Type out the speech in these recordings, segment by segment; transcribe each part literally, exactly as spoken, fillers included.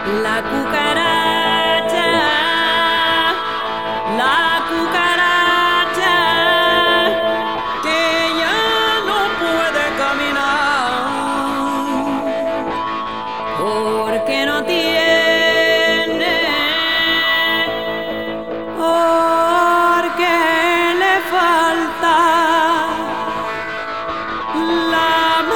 La cucaracha, la cucaracha, que ya no puede caminar, porque no tiene, porque le falta la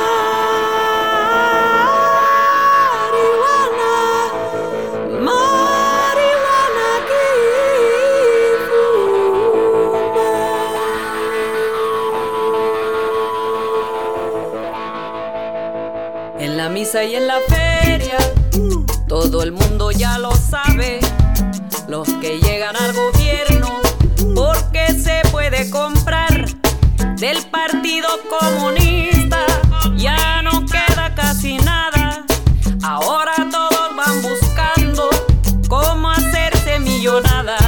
en la misa y en la feria, todo el mundo ya lo sabe. Los que llegan al gobierno, porque se puede comprar del Partido Comunista, ya no queda casi nada. Ahora todos van buscando cómo hacerse millonadas.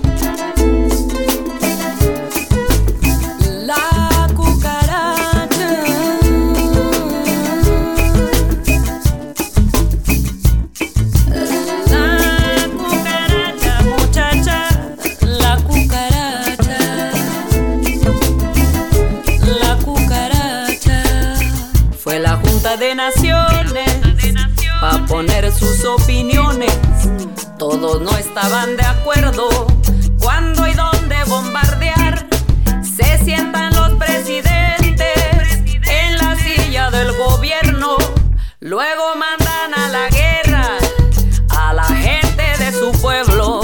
De Naciones pa' poner sus opiniones. Todos no estaban de acuerdo cuándo y dónde bombardear. Se sientan los presidentes en la silla del gobierno, luego mandan a la guerra a la gente de su pueblo.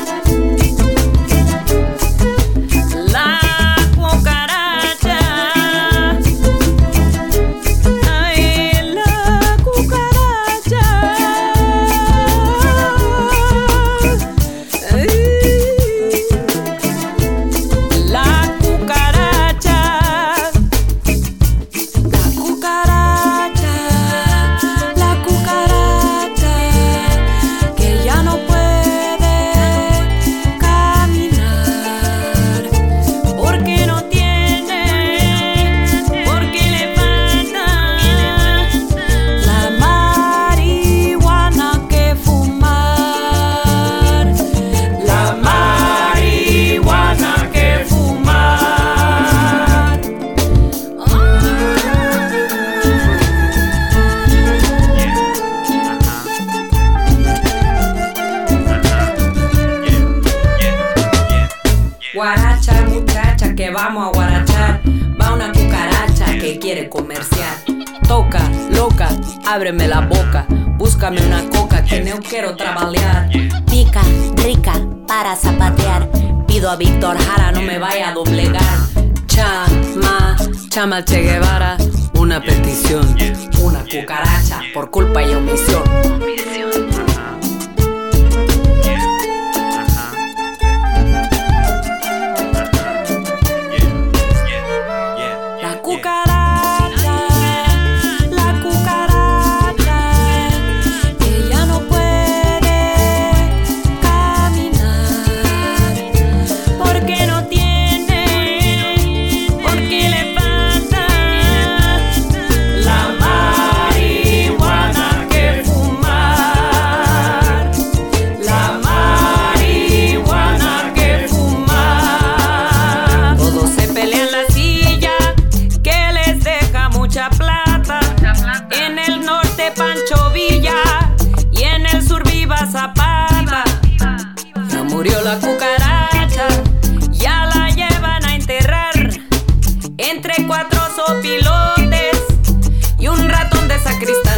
Guaracha, muchacha, que vamos a guarachar. Va una cucaracha que quiere comerciar. Toca, loca, ábreme la boca. Búscame una coca que no quiero trabajar. Pica, rica, para zapatear. Pido a Víctor Jara, no me vaya a doblegar. Chama, chama Che Guevara. Una petición, una cucaracha por culpa y omisión. Pancho Villa y en el sur Viva Zapata. Ya murió la cucaracha, ya la llevan a enterrar entre cuatro sopilotes y un ratón de sacristán.